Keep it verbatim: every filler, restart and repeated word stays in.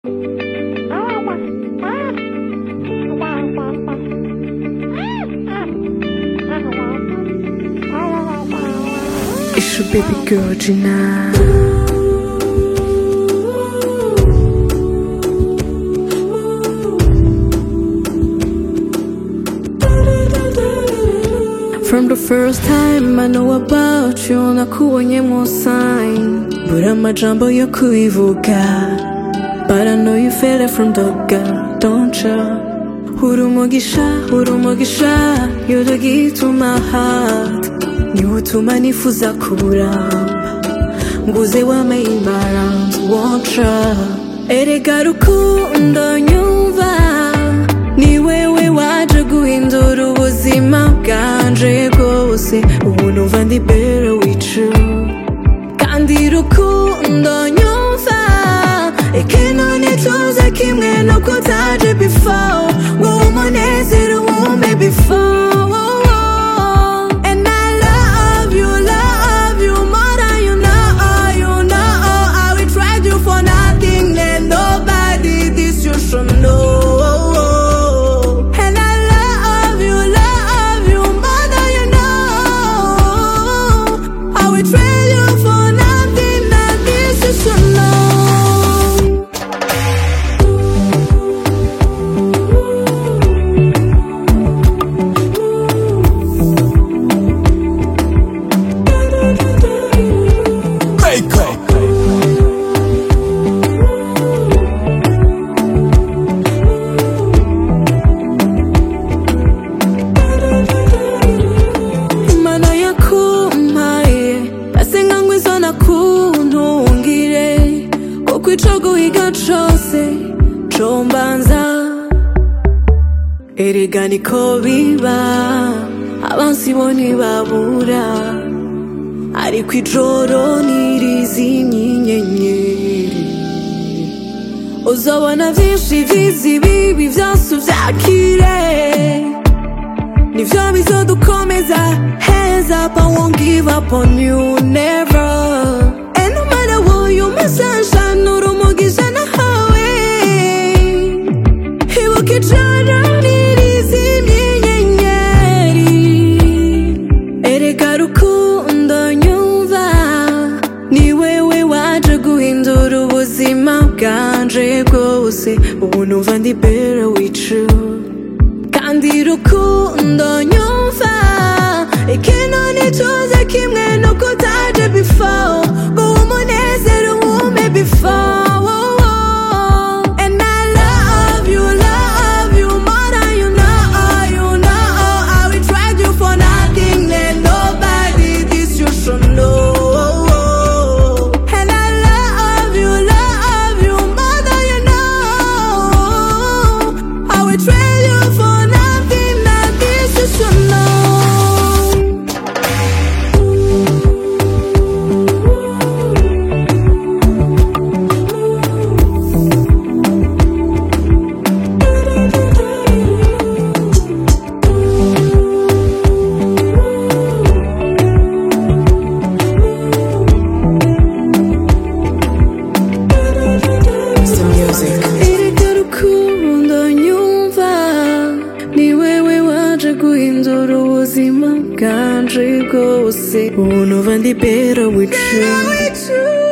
It's your baby girl, Gina. From the first time I know about you, nakubonye mo sign, but amajambo yo kuivuga. But I know you feel it from the gut, don't you? Urumugisha, urumugisha, you're the key to my heart. Niwe utuma nifuza kuramba, nguze wameye imbalance, won't you? Erega rukundo nyumva, ni wewe waje guhindura ubuzima bwanje bwose. Ubu numva ndi better with you. Kandi rukundo nyumva, ikintu nituze kimwe nuko utaje before, ngo umunezero wume before. Erega niko biba, abansi bo ntibabura, ariko ijoro ntirizimye inyenyeri. Uzabona vyinshi vizi bibi vyose uvyakire, nivyo bizodukomeza. Hands up, I won't give up on you, never. And no matter what you miss, sunshine, urumugisha nahawe. Ibuka ijoro bwanje bwose. Ubu numva ndi better with you. Kandi rukundo nyumva, ikintu nituze kimwe nuko utaje before, ngo umunezero wume before. Guhindura ubuzima bwanje bwose. Ubu numva ndi better with you.